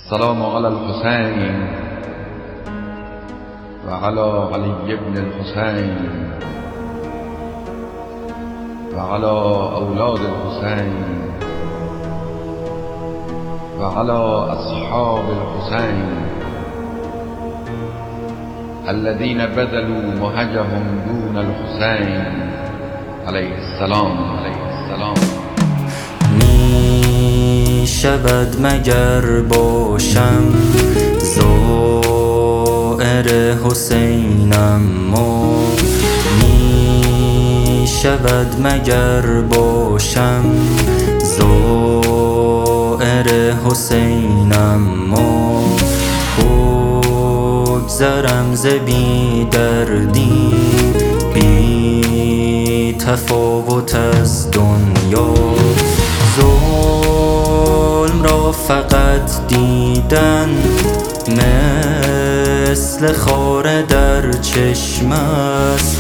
السلام على الحسين وعلى علي بن الحسين وعلى أولاد الحسين وعلى أصحاب الحسين الذين بذلوا مهجهم دون الحسين عليه السلام. می شود مگر باشم زائر حسینم می شود مگر باشم زائر حسینم بگذرم ز بی دردی بی تفاوت از دنیا ظلم را فقط دیدن مثل خاره در چشم است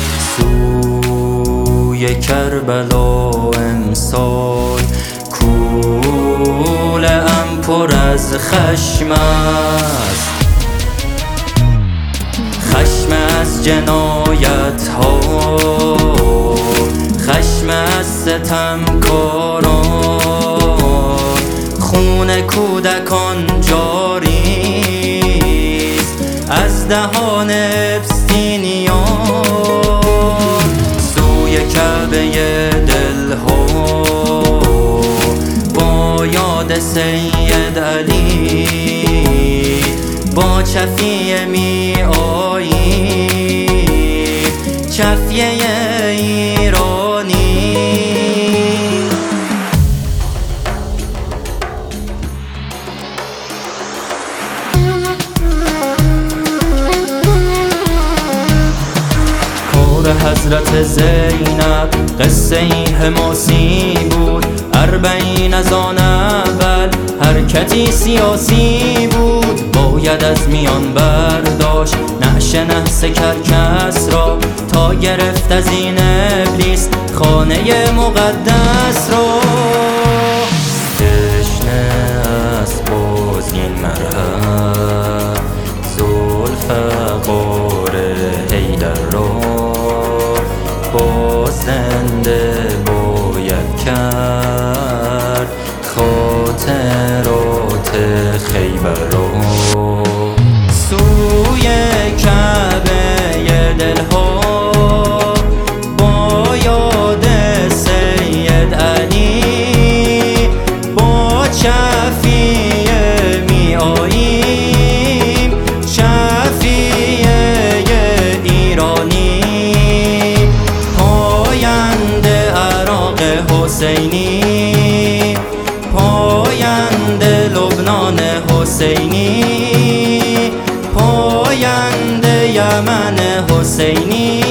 سوی کربلا امسال کوله ام پر از خشم است، خشم از جنایت ها، خشم از ستمکاران، خون کودکان جاریست از دهان ابستینیان سوی کعبه دلها با یاد سید علی با چفیه می آیی چفیه ایرانی. کار حضرت زینب قصه ای حماسی بود، اربعین از آن اول حرکتی سیاسی بود، باید از میان برداشت نعش نحس کرکس را تا گرفت از این ابلیس خانه مقدس را. تشنه است باز این مرهم ذوالفقار حیدر را، باز زنده باید کرد خاطرات خیبر را. سوی کعبه دلها با یاد سید علی با چفیه می آییم چفیه ایرانی، پاینده عراق حسینی، پاینده لبنان حسینی، پاینده یمن حسینی.